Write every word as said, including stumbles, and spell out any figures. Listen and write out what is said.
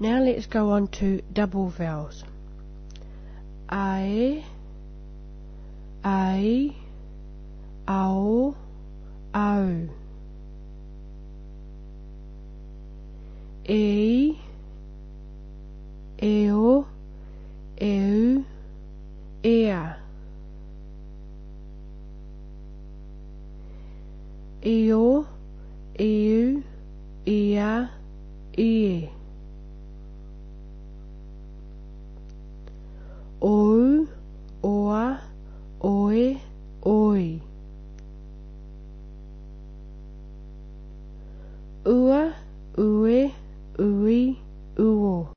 Now let's go on to double vowels. A, A, O, O. E, eo, eu, ea. Eo, eu, ea, e.